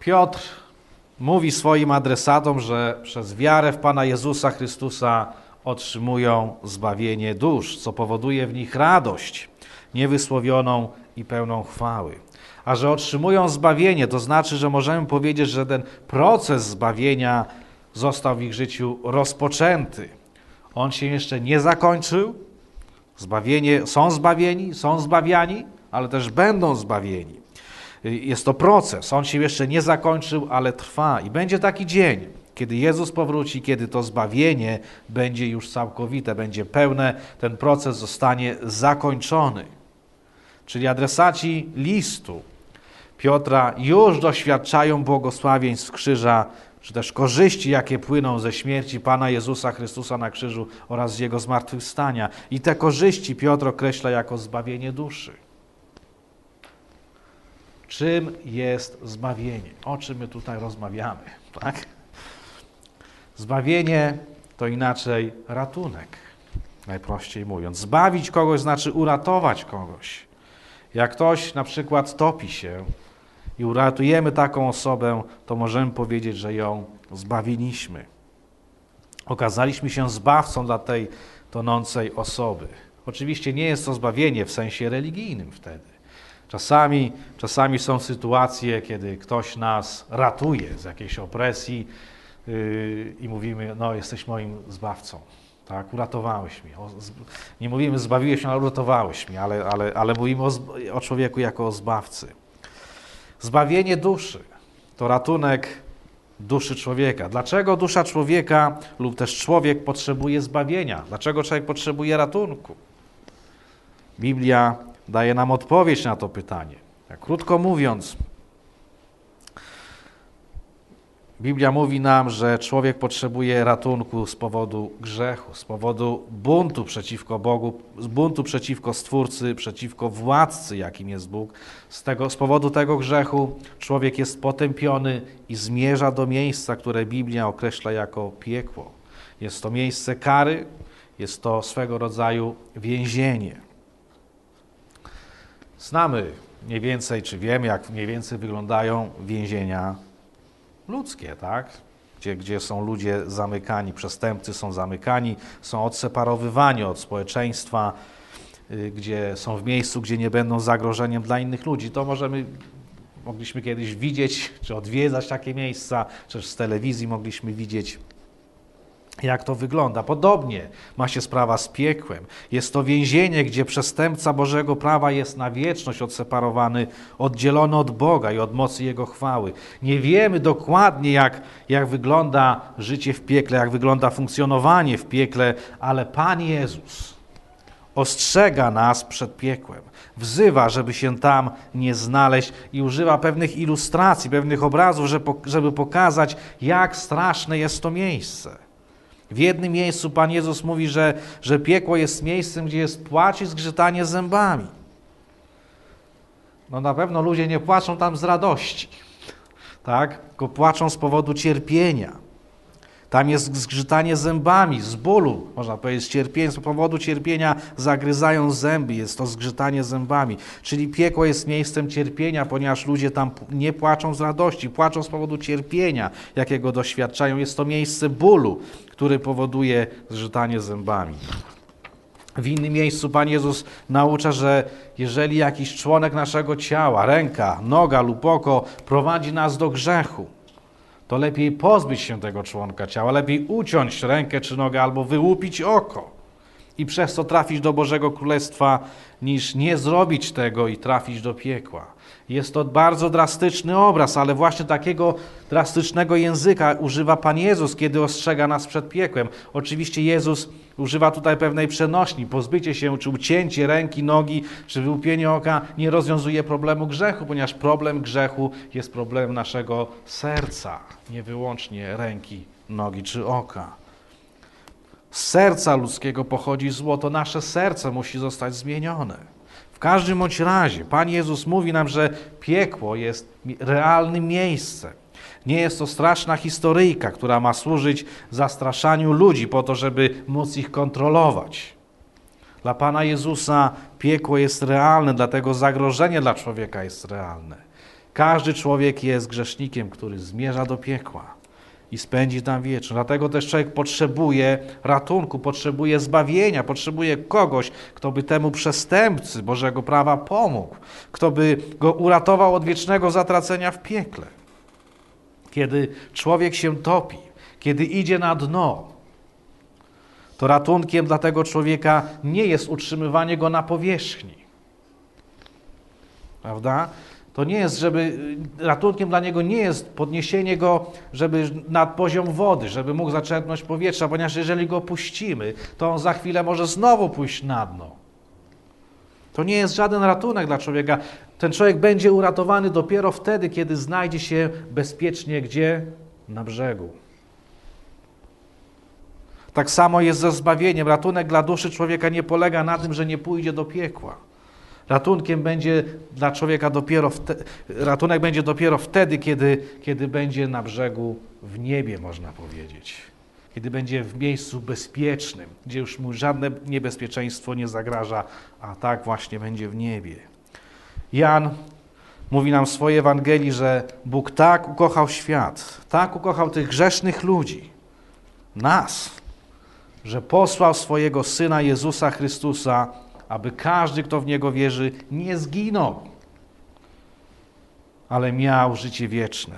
Piotr mówi swoim adresatom, że przez wiarę w Pana Jezusa Chrystusa otrzymują zbawienie dusz, co powoduje w nich radość niewysłowioną i pełną chwały. A że otrzymują zbawienie, to znaczy, że możemy powiedzieć, że ten proces zbawienia został w ich życiu rozpoczęty. On się jeszcze nie zakończył. Są zbawiani, ale też będą zbawieni. Jest to proces. On się jeszcze nie zakończył, ale trwa. I będzie taki dzień, kiedy Jezus powróci, kiedy to zbawienie będzie już całkowite, będzie pełne, ten proces zostanie zakończony. Czyli adresaci listu Piotra już doświadczają błogosławieństw krzyża, czy też korzyści, jakie płyną ze śmierci Pana Jezusa Chrystusa na krzyżu oraz z Jego zmartwychwstania. I te korzyści Piotr określa jako zbawienie duszy. Czym jest zbawienie? O czym my tutaj rozmawiamy, tak? Zbawienie to inaczej ratunek, najprościej mówiąc. Zbawić kogoś znaczy uratować kogoś. Jak ktoś na przykład topi się i uratujemy taką osobę, to możemy powiedzieć, że ją zbawiliśmy. Okazaliśmy się zbawcą dla tej tonącej osoby. Oczywiście nie jest to zbawienie w sensie religijnym wtedy. Czasami są sytuacje, kiedy ktoś nas ratuje z jakiejś opresji i mówimy, no jesteś moim zbawcą, tak, uratowałeś mnie. Nie mówimy zbawiłeś mnie, ale uratowałeś mnie, ale mówimy o człowieku jako o zbawcy. Zbawienie duszy to ratunek duszy człowieka. Dlaczego dusza człowieka lub też człowiek potrzebuje zbawienia? Dlaczego człowiek potrzebuje ratunku? Biblia daje nam odpowiedź na to pytanie. Krótko mówiąc, Biblia mówi nam, że człowiek potrzebuje ratunku z powodu grzechu, z powodu buntu przeciwko Bogu, buntu przeciwko Stwórcy, przeciwko władcy, jakim jest Bóg. Z powodu tego grzechu człowiek jest potępiony i zmierza do miejsca, które Biblia określa jako piekło. Jest to miejsce kary, jest to swego rodzaju więzienie. Znamy mniej więcej, czy wiemy, jak mniej więcej wyglądają więzienia ludzkie, tak? Gdzie są ludzie zamykani, przestępcy są zamykani, są odseparowywani od społeczeństwa, gdzie są w miejscu, gdzie nie będą zagrożeniem dla innych ludzi. To mogliśmy kiedyś widzieć, czy odwiedzać takie miejsca, czy z telewizji mogliśmy widzieć, jak to wygląda. Podobnie ma się sprawa z piekłem. Jest to więzienie, gdzie przestępca Bożego prawa jest na wieczność odseparowany, oddzielony od Boga i od mocy Jego chwały. Nie wiemy dokładnie, jak wygląda życie w piekle, jak wygląda funkcjonowanie w piekle, ale Pan Jezus ostrzega nas przed piekłem. Wzywa, żeby się tam nie znaleźć i używa pewnych ilustracji, pewnych obrazów, żeby pokazać, jak straszne jest to miejsce. W jednym miejscu Pan Jezus mówi, że piekło jest miejscem, gdzie jest płacz i zgrzytanie zębami. No na pewno ludzie nie płaczą tam z radości, tak? Tylko płaczą z powodu cierpienia. Tam jest zgrzytanie zębami, z bólu, można powiedzieć, z cierpienia, z powodu cierpienia zagryzają zęby, jest to zgrzytanie zębami. Czyli piekło jest miejscem cierpienia, ponieważ ludzie tam nie płaczą z radości, płaczą z powodu cierpienia, jakiego doświadczają. Jest to miejsce bólu, który powoduje zgrzytanie zębami. W innym miejscu Pan Jezus naucza, że jeżeli jakiś członek naszego ciała, ręka, noga lub oko prowadzi nas do grzechu, to lepiej pozbyć się tego członka ciała, lepiej uciąć rękę czy nogę albo wyłupić oko i przez to trafić do Bożego Królestwa, niż nie zrobić tego i trafić do piekła. Jest to bardzo drastyczny obraz, ale właśnie takiego drastycznego języka używa Pan Jezus, kiedy ostrzega nas przed piekłem. Oczywiście Jezus używa tutaj pewnej przenośni. Pozbycie się, czy ucięcie ręki, nogi, czy wyłupienie oka nie rozwiązuje problemu grzechu, ponieważ problem grzechu jest problemem naszego serca, nie wyłącznie ręki, nogi czy oka. Z serca ludzkiego pochodzi zło, to nasze serce musi zostać zmienione. W każdym bądź razie Pan Jezus mówi nam, że piekło jest realnym miejscem. Nie jest to straszna historyjka, która ma służyć zastraszaniu ludzi po to, żeby móc ich kontrolować. Dla Pana Jezusa piekło jest realne, dlatego zagrożenie dla człowieka jest realne. Każdy człowiek jest grzesznikiem, który zmierza do piekła i spędzi tam wieczność. Dlatego też człowiek potrzebuje ratunku, potrzebuje zbawienia, potrzebuje kogoś, kto by temu przestępcy Bożego prawa pomógł, kto by go uratował od wiecznego zatracenia w piekle. Kiedy człowiek się topi, kiedy idzie na dno, to ratunkiem dla tego człowieka nie jest utrzymywanie go na powierzchni. Prawda? To nie jest, ratunkiem dla niego nie jest podniesienie go, żeby nad poziom wody, żeby mógł zaczerpnąć powietrza, ponieważ jeżeli go puścimy, to on za chwilę może znowu pójść na dno. To nie jest żaden ratunek dla człowieka. Ten człowiek będzie uratowany dopiero wtedy, kiedy znajdzie się bezpiecznie gdzie? Na brzegu. Tak samo jest ze zbawieniem. Ratunek dla duszy człowieka nie polega na tym, że nie pójdzie do piekła. Ratunkiem będzie dla człowieka ratunek będzie dopiero wtedy, kiedy będzie na brzegu w niebie, można powiedzieć. Kiedy będzie w miejscu bezpiecznym, gdzie już mu żadne niebezpieczeństwo nie zagraża, a tak właśnie będzie w niebie. Jan mówi nam w swojej Ewangelii, że Bóg tak ukochał świat, tak ukochał tych grzesznych ludzi, nas, że posłał swojego Syna Jezusa Chrystusa, aby każdy, kto w Niego wierzy, nie zginął, ale miał życie wieczne.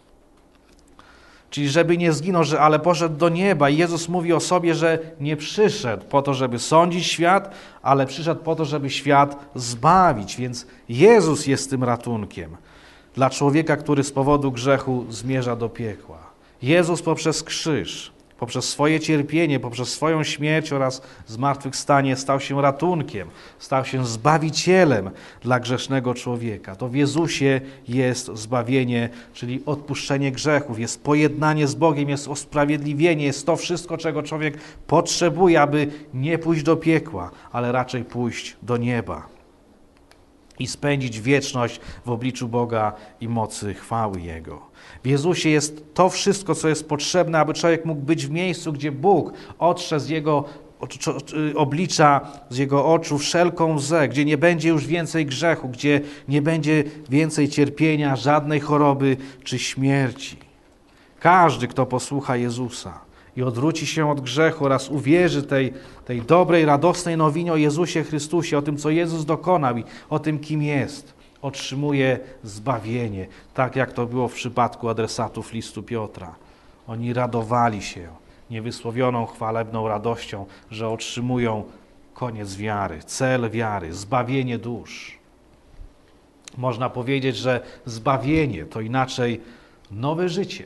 Czyli żeby nie zginął, ale poszedł do nieba. I Jezus mówi o sobie, że nie przyszedł po to, żeby sądzić świat, ale przyszedł po to, żeby świat zbawić. Więc Jezus jest tym ratunkiem dla człowieka, który z powodu grzechu zmierza do piekła. Jezus poprzez krzyż, poprzez swoje cierpienie, poprzez swoją śmierć oraz zmartwychwstanie stał się ratunkiem, stał się zbawicielem dla grzesznego człowieka. To w Jezusie jest zbawienie, czyli odpuszczenie grzechów, jest pojednanie z Bogiem, jest usprawiedliwienie, jest to wszystko, czego człowiek potrzebuje, aby nie pójść do piekła, ale raczej pójść do nieba i spędzić wieczność w obliczu Boga i mocy chwały Jego. W Jezusie jest to wszystko, co jest potrzebne, aby człowiek mógł być w miejscu, gdzie Bóg otrze z jego oblicza, z jego oczu wszelką łzę, gdzie nie będzie już więcej grzechu, gdzie nie będzie więcej cierpienia, żadnej choroby czy śmierci. Każdy, kto posłucha Jezusa i odwróci się od grzechu oraz uwierzy tej dobrej, radosnej nowinie o Jezusie Chrystusie, o tym, co Jezus dokonał i o tym, kim jest, otrzymuje zbawienie, tak jak to było w przypadku adresatów listu Piotra. Oni radowali się niewysłowioną, chwalebną radością, że otrzymują koniec wiary, cel wiary, zbawienie dusz. Można powiedzieć, że zbawienie to inaczej nowe życie,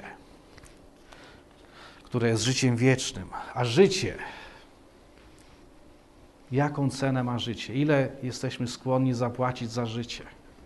które jest życiem wiecznym. A życie, jaką cenę ma życie? Ile jesteśmy skłonni zapłacić za życie?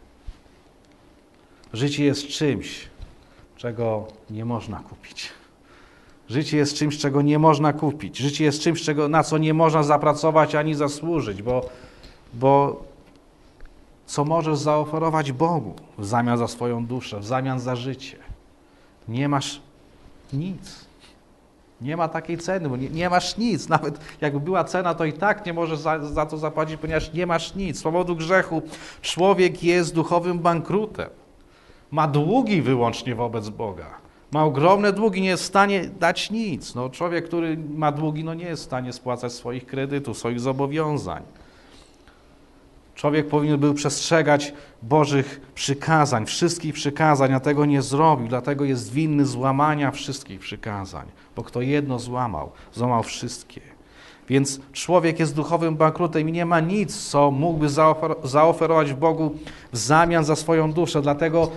Życie jest czymś, czego nie można kupić. Życie jest czymś, czego nie można kupić. Życie jest czymś, na co nie można zapracować ani zasłużyć, bo co możesz zaoferować Bogu w zamian za swoją duszę, w zamian za życie? Nie masz nic. Nie ma takiej ceny, bo nie masz nic. Nawet jakby była cena, to i tak nie możesz za to zapłacić, ponieważ nie masz nic. Z powodu grzechu człowiek jest duchowym bankrutem. Ma długi wyłącznie wobec Boga. Ma ogromne długi, nie jest w stanie dać nic. Człowiek, który ma długi, nie jest w stanie spłacać swoich kredytów, swoich zobowiązań. Człowiek powinien był przestrzegać Bożych przykazań, wszystkich przykazań, a tego nie zrobił, dlatego jest winny złamania wszystkich przykazań, bo kto jedno złamał wszystkie. Więc człowiek jest duchowym bankrutem i nie ma nic, co mógłby zaoferować Bogu w zamian za swoją duszę. Dlatego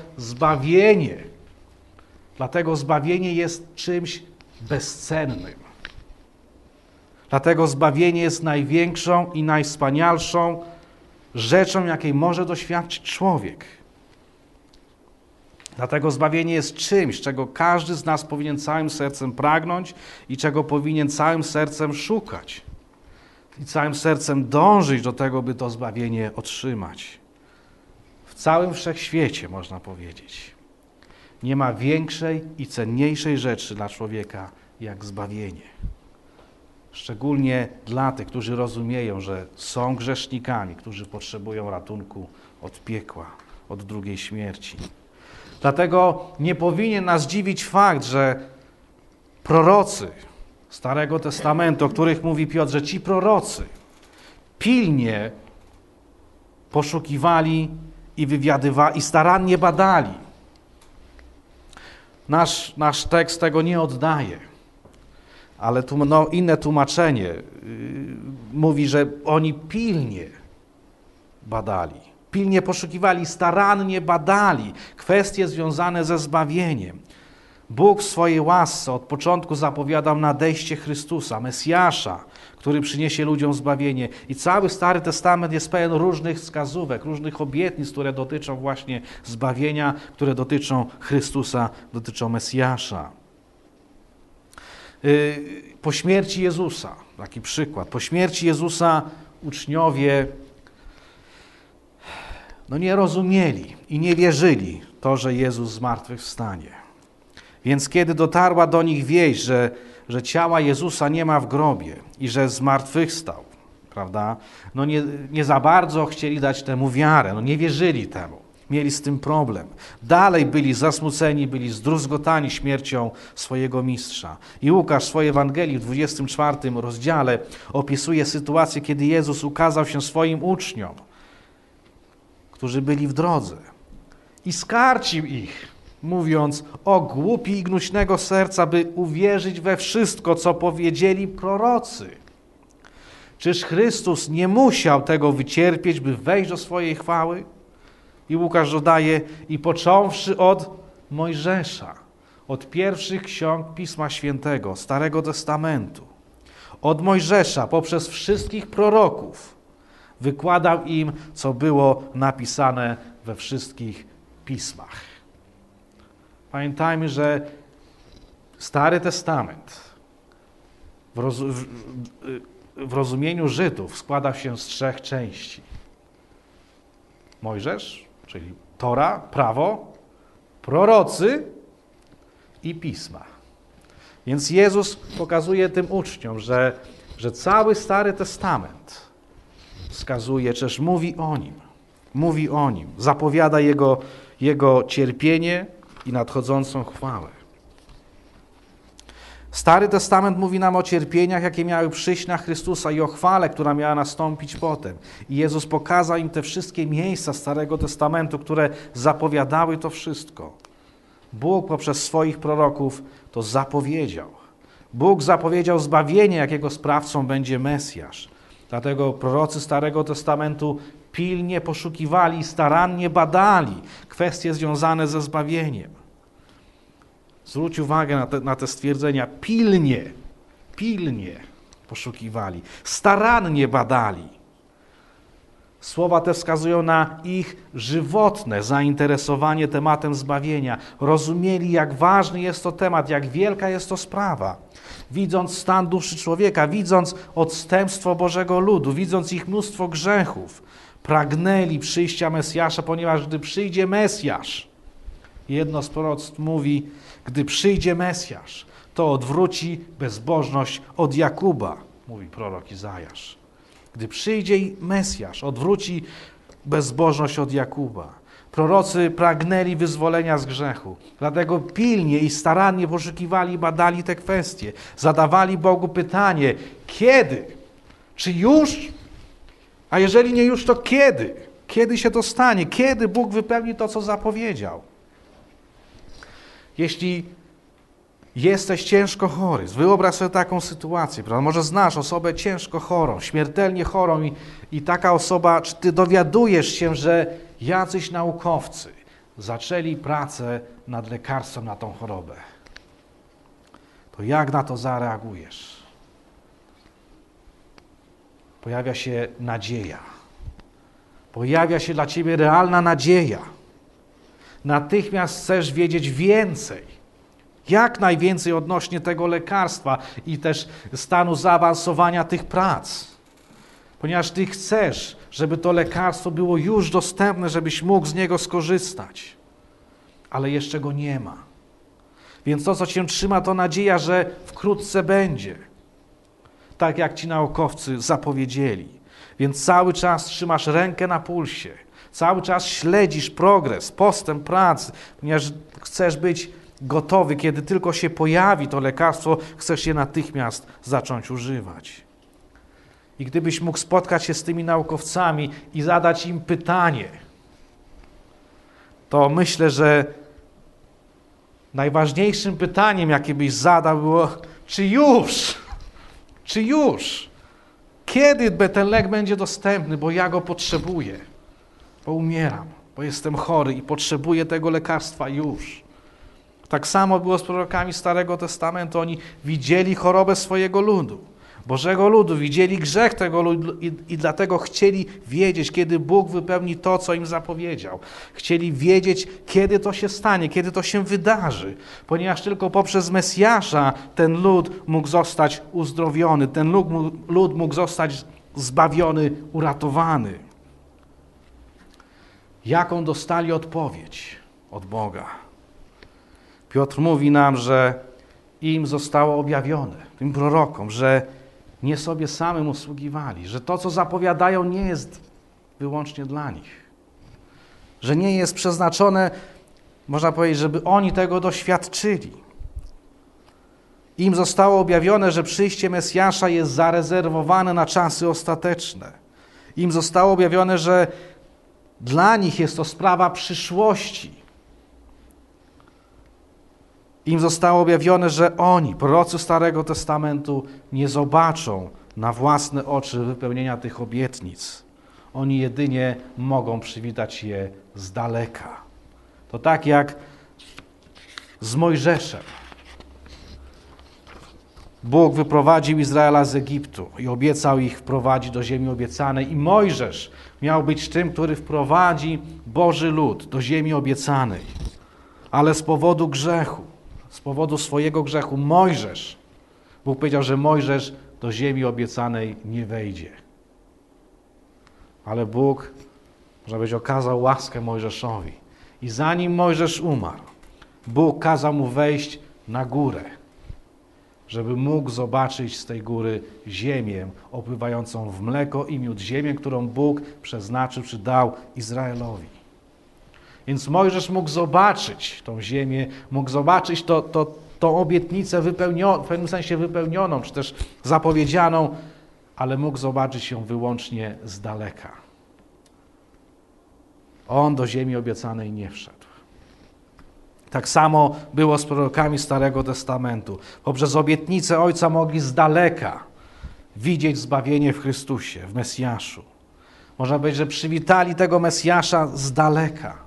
zbawienie jest czymś bezcennym. Dlatego zbawienie jest największą i najwspanialszą rzeczą, jakiej może doświadczyć człowiek. Dlatego zbawienie jest czymś, czego każdy z nas powinien całym sercem pragnąć i czego powinien całym sercem szukać. I całym sercem dążyć do tego, by to zbawienie otrzymać. W całym wszechświecie, można powiedzieć, nie ma większej i cenniejszej rzeczy dla człowieka jak zbawienie. Szczególnie dla tych, którzy rozumieją, że są grzesznikami, którzy potrzebują ratunku od piekła, od drugiej śmierci. Dlatego nie powinien nas dziwić fakt, że prorocy Starego Testamentu, o których mówi Piotr, że ci prorocy pilnie poszukiwali i wywiadywali i starannie badali. Nasz tekst tego nie oddaje, ale inne tłumaczenie mówi, że oni pilnie badali, pilnie poszukiwali, starannie badali kwestie związane ze zbawieniem. Bóg w swojej łasce od początku zapowiadał nadejście Chrystusa, Mesjasza, który przyniesie ludziom zbawienie. I cały Stary Testament jest pełen różnych wskazówek, różnych obietnic, które dotyczą właśnie zbawienia, które dotyczą Chrystusa, dotyczą Mesjasza. Po śmierci Jezusa, taki przykład, po śmierci Jezusa uczniowie nie rozumieli i nie wierzyli to, że Jezus zmartwychwstanie. Więc kiedy dotarła do nich wieść, że ciała Jezusa nie ma w grobie i że zmartwychwstał, prawda? Nie za bardzo chcieli dać temu wiarę, nie wierzyli temu. Mieli z tym problem. Dalej byli zasmuceni, byli zdruzgotani śmiercią swojego mistrza. I Łukasz w swojej Ewangelii w 24 rozdziale opisuje sytuację, kiedy Jezus ukazał się swoim uczniom, którzy byli w drodze i skarcił ich, mówiąc: o głupi i gnuśnego serca, by uwierzyć we wszystko, co powiedzieli prorocy. Czyż Chrystus nie musiał tego wycierpieć, by wejść do swojej chwały? I Łukasz dodaje: i począwszy od Mojżesza, od pierwszych ksiąg Pisma Świętego, Starego Testamentu, od Mojżesza poprzez wszystkich proroków, wykładał im, co było napisane we wszystkich pismach. Pamiętajmy, że Stary Testament w rozumieniu Żydów składał się z 3 części. Mojżesz, czyli Tora, prawo, prorocy i pisma. Więc Jezus pokazuje tym uczniom, że cały Stary Testament wskazuje, też mówi o Nim, zapowiada Jego cierpienie i nadchodzącą chwałę. Stary Testament mówi nam o cierpieniach, jakie miały przyjść na Chrystusa i o chwale, która miała nastąpić potem. I Jezus pokazał im te wszystkie miejsca Starego Testamentu, które zapowiadały to wszystko. Bóg poprzez swoich proroków to zapowiedział. Bóg zapowiedział zbawienie, jakiego sprawcą będzie Mesjasz. Dlatego prorocy Starego Testamentu pilnie poszukiwali, starannie badali kwestie związane ze zbawieniem. Zwróć uwagę na te stwierdzenia. Pilnie poszukiwali, starannie badali. Słowa te wskazują na ich żywotne zainteresowanie tematem zbawienia. Rozumieli, jak ważny jest to temat, jak wielka jest to sprawa. Widząc stan duszy człowieka, widząc odstępstwo Bożego ludu, widząc ich mnóstwo grzechów, pragnęli przyjścia Mesjasza, ponieważ gdy przyjdzie Mesjasz, jedno z proroctw mówi, gdy przyjdzie Mesjasz, to odwróci bezbożność od Jakuba, mówi prorok Izajasz. Gdy przyjdzie Mesjasz, odwróci bezbożność od Jakuba. Prorocy pragnęli wyzwolenia z grzechu, dlatego pilnie i starannie poszukiwali i badali te kwestie. Zadawali Bogu pytanie, kiedy? Czy już? A jeżeli nie już, to kiedy? Kiedy się to stanie? Kiedy Bóg wypełni to, co zapowiedział? Jeśli jesteś ciężko chory, wyobraź sobie taką sytuację, prawda? Może znasz osobę ciężko chorą, śmiertelnie chorą i taka osoba, czy ty dowiadujesz się, że jacyś naukowcy zaczęli pracę nad lekarstwem na tą chorobę. To jak na to zareagujesz? Pojawia się nadzieja. Pojawia się dla ciebie realna nadzieja. Natychmiast chcesz wiedzieć więcej. Jak najwięcej odnośnie tego lekarstwa i też stanu zaawansowania tych prac. Ponieważ ty chcesz, żeby to lekarstwo było już dostępne, żebyś mógł z niego skorzystać. Ale jeszcze go nie ma. Więc to, co cię trzyma, to nadzieja, że wkrótce będzie. Tak jak ci naukowcy zapowiedzieli. Więc cały czas trzymasz rękę na pulsie. Cały czas śledzisz progres, postęp pracy, ponieważ chcesz być gotowy, kiedy tylko się pojawi to lekarstwo, chcesz je natychmiast zacząć używać. I gdybyś mógł spotkać się z tymi naukowcami i zadać im pytanie, to myślę, że najważniejszym pytaniem, jakie byś zadał, było, czy już, kiedy ten lek będzie dostępny, bo ja go potrzebuję, bo umieram, bo jestem chory i potrzebuję tego lekarstwa już. Tak samo było z prorokami Starego Testamentu. Oni widzieli chorobę swojego ludu, Bożego ludu, widzieli grzech tego ludu i dlatego chcieli wiedzieć, kiedy Bóg wypełni to, co im zapowiedział. Chcieli wiedzieć, kiedy to się stanie, kiedy to się wydarzy, ponieważ tylko poprzez Mesjasza ten lud mógł zostać uzdrowiony, ten lud mógł zostać zbawiony, uratowany. Jaką dostali odpowiedź od Boga? Piotr mówi nam, że im zostało objawione, tym prorokom, że nie sobie samym usługiwali, że to, co zapowiadają, nie jest wyłącznie dla nich. Że nie jest przeznaczone, można powiedzieć, żeby oni tego doświadczyli. Im zostało objawione, że przyjście Mesjasza jest zarezerwowane na czasy ostateczne. Im zostało objawione, że dla nich jest to sprawa przyszłości. Im zostało objawione, że oni, prorocy Starego Testamentu, nie zobaczą na własne oczy wypełnienia tych obietnic. Oni jedynie mogą przywitać je z daleka. To tak jak z Mojżeszem. Bóg wyprowadził Izraela z Egiptu i obiecał ich wprowadzić do ziemi obiecanej. I Mojżesz miał być tym, który wprowadzi Boży lud do ziemi obiecanej. Ale z powodu grzechu, z powodu swojego grzechu Bóg powiedział, że Mojżesz do ziemi obiecanej nie wejdzie. Ale Bóg, można powiedzieć, okazał łaskę Mojżeszowi. I zanim Mojżesz umarł, Bóg kazał mu wejść na górę, żeby mógł zobaczyć z tej góry ziemię opływającą w mleko i miód, ziemię, którą Bóg przeznaczył czy dał Izraelowi. Więc Mojżesz mógł zobaczyć tą ziemię, mógł zobaczyć tą obietnicę w pewnym sensie wypełnioną, czy też zapowiedzianą, ale mógł zobaczyć ją wyłącznie z daleka. On do ziemi obiecanej nie wszedł. Tak samo było z prorokami Starego Testamentu. Poprzez obietnicę Ojca mogli z daleka widzieć zbawienie w Chrystusie, w Mesjaszu. Można powiedzieć, że przywitali tego Mesjasza z daleka.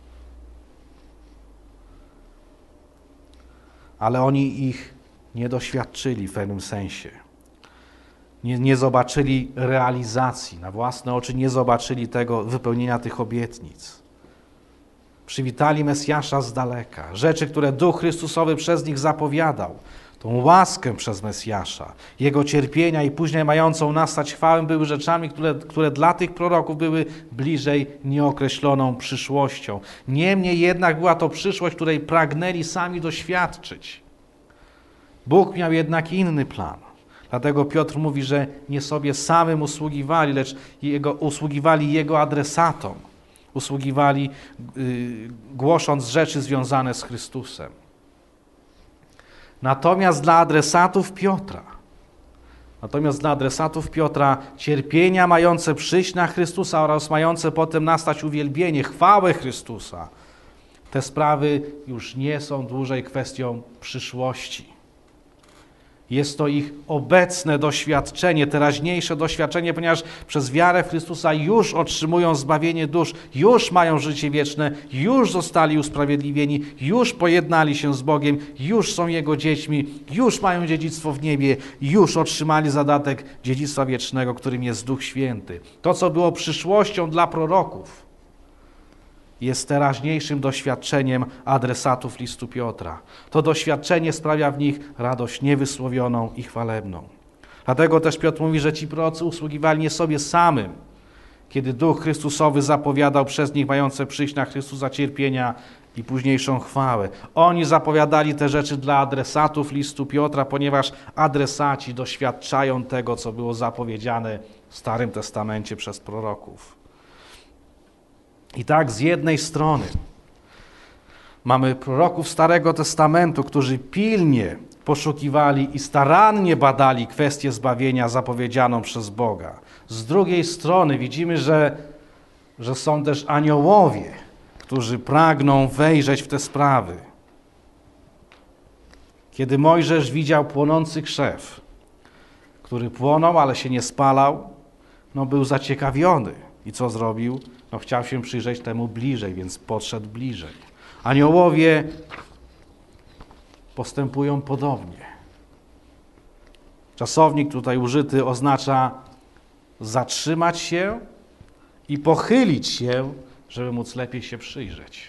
Ale oni ich nie doświadczyli w pewnym sensie. Nie zobaczyli realizacji, na własne oczy nie zobaczyli tego wypełnienia tych obietnic. Przywitali Mesjasza z daleka. Rzeczy, które Duch Chrystusowy przez nich zapowiadał, tą łaskę przez Mesjasza, Jego cierpienia i później mającą nastać chwałę, były rzeczami, które dla tych proroków były bliżej nieokreśloną przyszłością. Niemniej jednak była to przyszłość, której pragnęli sami doświadczyć. Bóg miał jednak inny plan. Dlatego Piotr mówi, że nie sobie samym usługiwali, lecz usługiwali Jego adresatom. Usługiwali, głosząc rzeczy związane z Chrystusem. Natomiast dla adresatów Piotra cierpienia mające przyjść na Chrystusa oraz mające potem nastać uwielbienie, chwałę Chrystusa, te sprawy już nie są dłużej kwestią przyszłości. Jest to ich obecne doświadczenie, teraźniejsze doświadczenie, ponieważ przez wiarę w Chrystusa już otrzymują zbawienie dusz, już mają życie wieczne, już zostali usprawiedliwieni, już pojednali się z Bogiem, już są Jego dziećmi, już mają dziedzictwo w niebie, już otrzymali zadatek dziedzictwa wiecznego, którym jest Duch Święty. To, co było przyszłością dla proroków, jest teraźniejszym doświadczeniem adresatów listu Piotra. To doświadczenie sprawia w nich radość niewysłowioną i chwalebną. Dlatego też Piotr mówi, że ci prorocy usługiwali nie sobie samym, kiedy Duch Chrystusowy zapowiadał przez nich mające przyjść na Chrystusa cierpienia i późniejszą chwałę. Oni zapowiadali te rzeczy dla adresatów listu Piotra, ponieważ adresaci doświadczają tego, co było zapowiedziane w Starym Testamencie przez proroków. I tak z jednej strony mamy proroków Starego Testamentu, którzy pilnie poszukiwali i starannie badali kwestię zbawienia zapowiedzianą przez Boga. Z drugiej strony widzimy, że są też aniołowie, którzy pragną wejrzeć w te sprawy. Kiedy Mojżesz widział płonący krzew, który płonął, ale się nie spalał, był zaciekawiony. I co zrobił? Chciał się przyjrzeć temu bliżej, więc podszedł bliżej. Aniołowie postępują podobnie. Czasownik tutaj użyty oznacza zatrzymać się i pochylić się, żeby móc lepiej się przyjrzeć.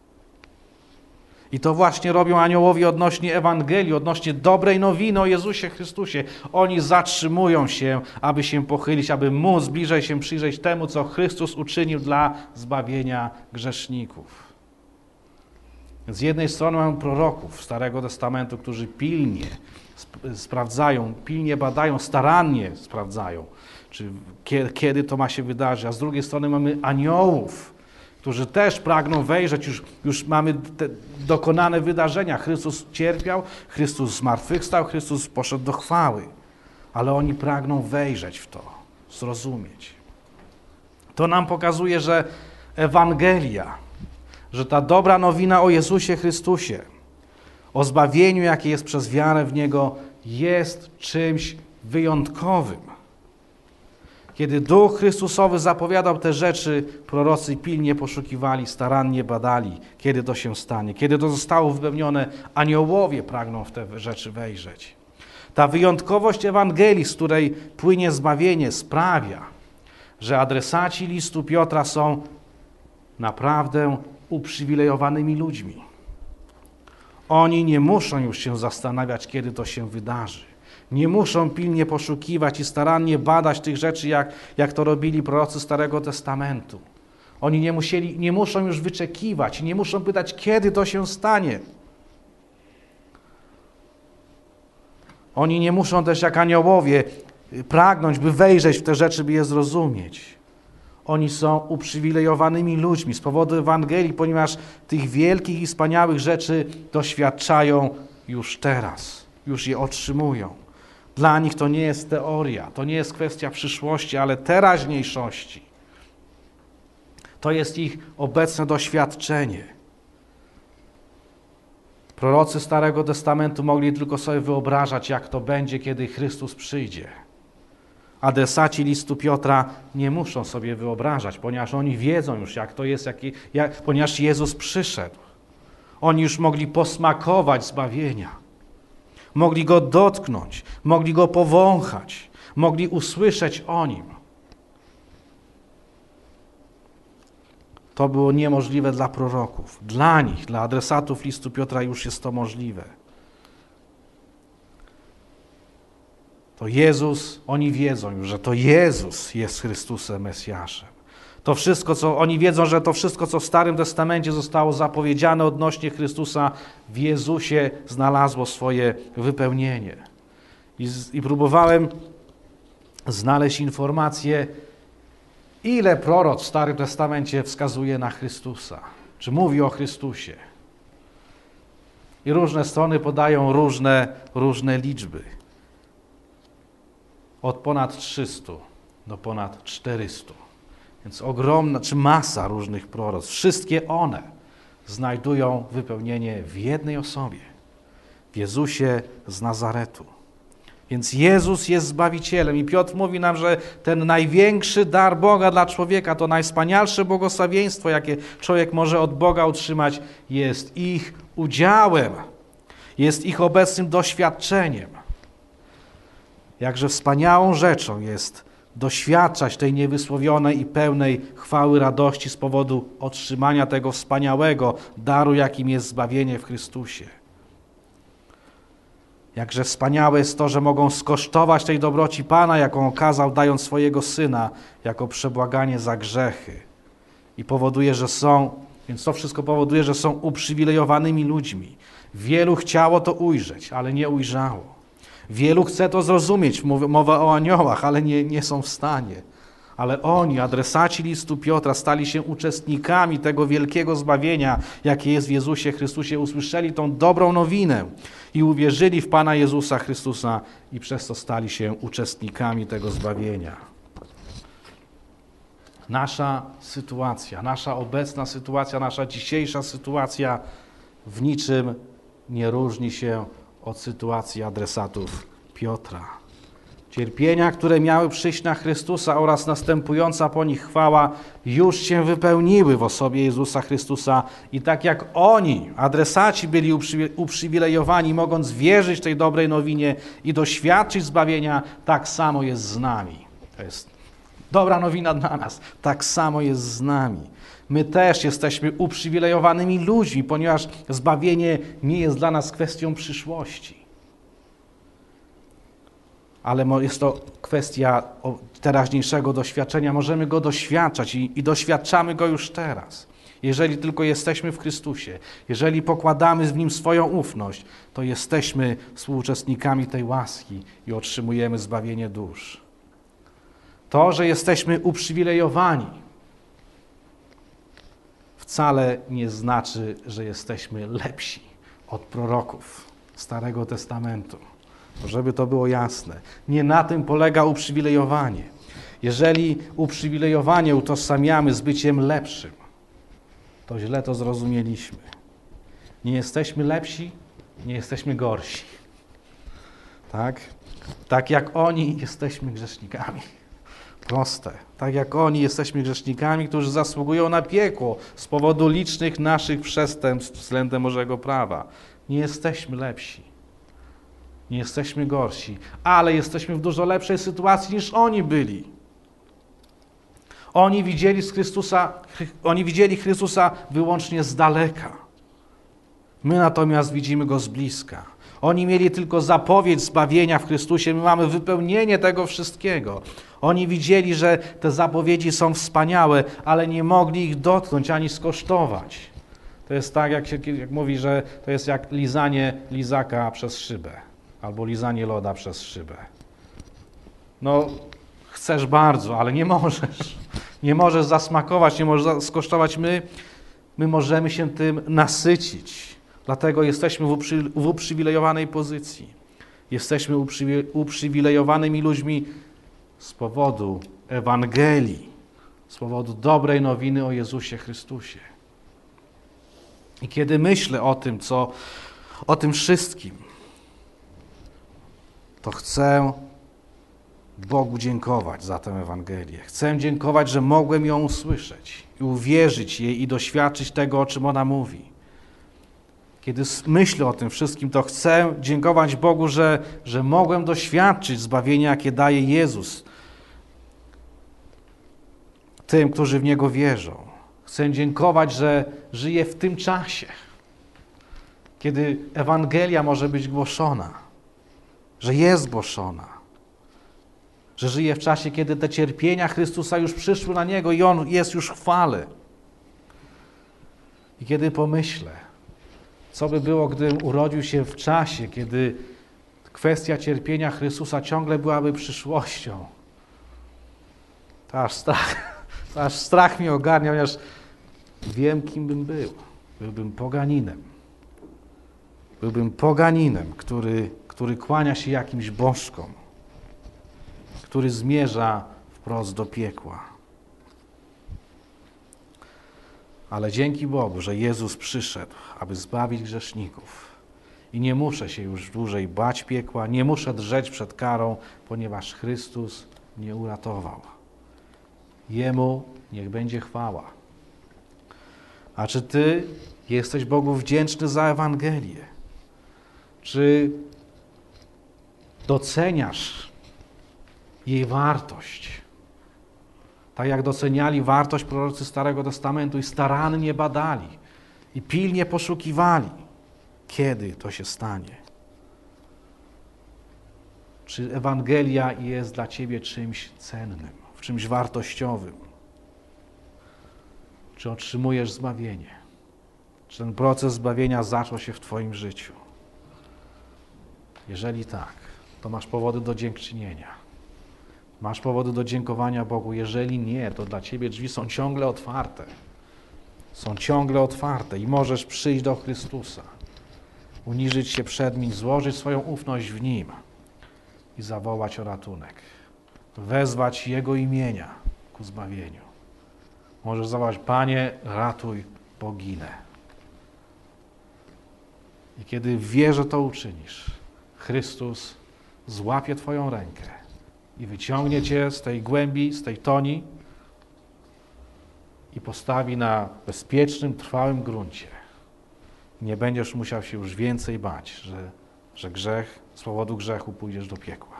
I to właśnie robią aniołowie odnośnie Ewangelii, odnośnie dobrej nowiny o Jezusie Chrystusie. Oni zatrzymują się, aby się pochylić, aby móc bliżej się przyjrzeć temu, co Chrystus uczynił dla zbawienia grzeszników. Z jednej strony mamy proroków Starego Testamentu, którzy pilnie sprawdzają, pilnie badają, starannie sprawdzają, kiedy to ma się wydarzyć, a z drugiej strony mamy aniołów, którzy też pragną wejrzeć, już mamy te dokonane wydarzenia. Chrystus cierpiał, Chrystus zmartwychwstał, Chrystus poszedł do chwały, ale oni pragną wejrzeć w to, zrozumieć. To nam pokazuje, że Ewangelia, że ta dobra nowina o Jezusie Chrystusie, o zbawieniu, jakie jest przez wiarę w Niego, jest czymś wyjątkowym. Kiedy Duch Chrystusowy zapowiadał te rzeczy, prorocy pilnie poszukiwali, starannie badali, kiedy to się stanie. Kiedy to zostało wypełnione, aniołowie pragną w te rzeczy wejrzeć. Ta wyjątkowość Ewangelii, z której płynie zbawienie, sprawia, że adresaci listu Piotra są naprawdę uprzywilejowanymi ludźmi. Oni nie muszą już się zastanawiać, kiedy to się wydarzy. Nie muszą pilnie poszukiwać i starannie badać tych rzeczy, jak to robili prorocy Starego Testamentu. Oni nie muszą już wyczekiwać, nie muszą pytać, kiedy to się stanie. Oni nie muszą też jak aniołowie pragnąć, by wejrzeć w te rzeczy, by je zrozumieć. Oni są uprzywilejowanymi ludźmi z powodu Ewangelii, ponieważ tych wielkich i wspaniałych rzeczy doświadczają już teraz, już je otrzymują. Dla nich to nie jest teoria, to nie jest kwestia przyszłości, ale teraźniejszości. To jest ich obecne doświadczenie. Prorocy Starego Testamentu mogli tylko sobie wyobrażać, jak to będzie, kiedy Chrystus przyjdzie. Adresaci listu Piotra nie muszą sobie wyobrażać, ponieważ oni wiedzą już, jak to jest, ponieważ Jezus przyszedł. Oni już mogli posmakować zbawienia. Mogli Go dotknąć, mogli Go powąchać, mogli usłyszeć o Nim. To było niemożliwe dla proroków. Dla nich, dla adresatów listu Piotra już jest to możliwe. To Jezus, oni wiedzą już, że to Jezus jest Chrystusem, Mesjaszem. To wszystko, oni wiedzą, że to wszystko, co w Starym Testamencie zostało zapowiedziane odnośnie Chrystusa, w Jezusie znalazło swoje wypełnienie. I próbowałem znaleźć informację, ile proroc w Starym Testamencie wskazuje na Chrystusa, czy mówi o Chrystusie. I różne strony podają różne liczby. Od ponad 300 do ponad 400. Więc ogromna, czy masa różnych proroc. Wszystkie one znajdują wypełnienie w jednej osobie. W Jezusie z Nazaretu. Więc Jezus jest Zbawicielem. I Piotr mówi nam, że ten największy dar Boga dla człowieka, to najwspanialsze błogosławieństwo, jakie człowiek może od Boga otrzymać, jest ich udziałem. Jest ich obecnym doświadczeniem. Jakże wspaniałą rzeczą jest doświadczać tej niewysłowionej i pełnej chwały radości z powodu otrzymania tego wspaniałego daru, jakim jest zbawienie w Chrystusie. Jakże wspaniałe jest to, że mogą skosztować tej dobroci Pana, jaką okazał, dając swojego Syna jako przebłaganie za grzechy. I powoduje, więc to wszystko powoduje, że są uprzywilejowanymi ludźmi. Wielu chciało to ujrzeć, ale nie ujrzało. Wielu chce to zrozumieć, mowa o aniołach, ale nie są w stanie. Ale oni, adresaci listu Piotra, stali się uczestnikami tego wielkiego zbawienia, jakie jest w Jezusie Chrystusie. Usłyszeli tą dobrą nowinę i uwierzyli w Pana Jezusa Chrystusa i przez to stali się uczestnikami tego zbawienia. Nasza sytuacja, nasza obecna sytuacja, nasza dzisiejsza sytuacja w niczym nie różni się od sytuacji adresatów Piotra. Cierpienia, które miały przyjść na Chrystusa oraz następująca po nich chwała już się wypełniły w osobie Jezusa Chrystusa i tak jak oni, adresaci, byli uprzywilejowani, mogąc wierzyć tej dobrej nowinie i doświadczyć zbawienia, tak samo jest z nami. To jest dobra nowina dla nas. Tak samo jest z nami. My też jesteśmy uprzywilejowanymi ludźmi, ponieważ zbawienie nie jest dla nas kwestią przyszłości. Ale jest to kwestia teraźniejszego doświadczenia. Możemy go doświadczać i doświadczamy go już teraz. Jeżeli tylko jesteśmy w Chrystusie, jeżeli pokładamy w Nim swoją ufność, to jesteśmy współuczestnikami tej łaski i otrzymujemy zbawienie dusz. To, że jesteśmy uprzywilejowani, wcale nie znaczy, że jesteśmy lepsi od proroków Starego Testamentu. Żeby to było jasne. Nie na tym polega uprzywilejowanie. Jeżeli uprzywilejowanie utożsamiamy z byciem lepszym, to źle to zrozumieliśmy. Nie jesteśmy lepsi, nie jesteśmy gorsi. Tak? Tak jak oni, jesteśmy grzesznikami. Proste. Tak jak oni, jesteśmy grzesznikami, którzy zasługują na piekło z powodu licznych naszych przestępstw względem Bożego prawa. Nie jesteśmy lepsi. Nie jesteśmy gorsi, ale jesteśmy w dużo lepszej sytuacji niż oni byli. Oni widzieli Chrystusa wyłącznie z daleka. My natomiast widzimy Go z bliska. Oni mieli tylko zapowiedź zbawienia w Chrystusie, my mamy wypełnienie tego wszystkiego. Oni widzieli, że te zapowiedzi są wspaniałe, ale nie mogli ich dotknąć ani skosztować. To jest tak, jak mówi, że to jest jak lizanie lizaka przez szybę. Albo lizanie loda przez szybę. No, chcesz bardzo, ale nie możesz. Nie możesz zasmakować, nie możesz skosztować. My możemy się tym nasycić. Dlatego jesteśmy w uprzywilejowanej pozycji. Jesteśmy uprzywilejowanymi ludźmi z powodu Ewangelii, z powodu dobrej nowiny o Jezusie Chrystusie. I kiedy myślę o tym wszystkim, to chcę Bogu dziękować za tę Ewangelię. Chcę dziękować, że mogłem ją usłyszeć i uwierzyć jej i doświadczyć tego, o czym ona mówi. Kiedy myślę o tym wszystkim, to chcę dziękować Bogu, że mogłem doświadczyć zbawienia, jakie daje Jezus tym, którzy w Niego wierzą. Chcę dziękować, że żyję w tym czasie, kiedy Ewangelia może być głoszona, że jest głoszona, że żyje w czasie, kiedy te cierpienia Chrystusa już przyszły na Niego i On jest już w chwale. I kiedy pomyślę, co by było, gdybym urodził się w czasie, kiedy kwestia cierpienia Chrystusa ciągle byłaby przyszłością, to aż strach mnie ogarnia, ponieważ wiem, kim bym był. Byłbym poganinem. Byłbym poganinem, który kłania się jakimś bożkom, który zmierza wprost do piekła. Ale dzięki Bogu, że Jezus przyszedł, aby zbawić grzeszników. I nie muszę się już dłużej bać piekła, nie muszę drżeć przed karą, ponieważ Chrystus mnie uratował. Jemu niech będzie chwała. A czy Ty jesteś Bogu wdzięczny za Ewangelię? Czy doceniasz jej wartość? Tak jak doceniali wartość prorocy Starego Testamentu i starannie badali i pilnie poszukiwali, kiedy to się stanie. Czy Ewangelia jest dla Ciebie czymś cennym, czymś wartościowym? Czy otrzymujesz zbawienie? Czy ten proces zbawienia zaczął się w Twoim życiu? Jeżeli tak, to masz powody do dziękczynienia. Masz powody do dziękowania Bogu. Jeżeli nie, to dla ciebie drzwi są ciągle otwarte. Są ciągle otwarte i możesz przyjść do Chrystusa, uniżyć się przed Nim, złożyć swoją ufność w Nim i zawołać o ratunek. Wezwać Jego imienia ku zbawieniu. Możesz zawołać: Panie, ratuj, bo ginę. I kiedy w wierze to uczynisz, Chrystus złapie twoją rękę i wyciągnie cię z tej głębi, z tej toni i postawi na bezpiecznym, trwałym gruncie. Nie będziesz musiał się już więcej bać, że z powodu grzechu pójdziesz do piekła.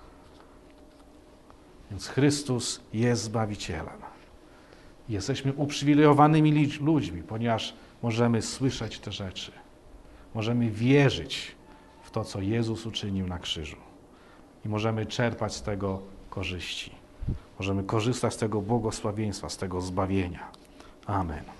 Więc Chrystus jest Zbawicielem. Jesteśmy uprzywilejowanymi ludźmi, ponieważ możemy słyszeć te rzeczy. Możemy wierzyć w to, co Jezus uczynił na krzyżu. I możemy czerpać z tego korzyści. Możemy korzystać z tego błogosławieństwa, z tego zbawienia. Amen.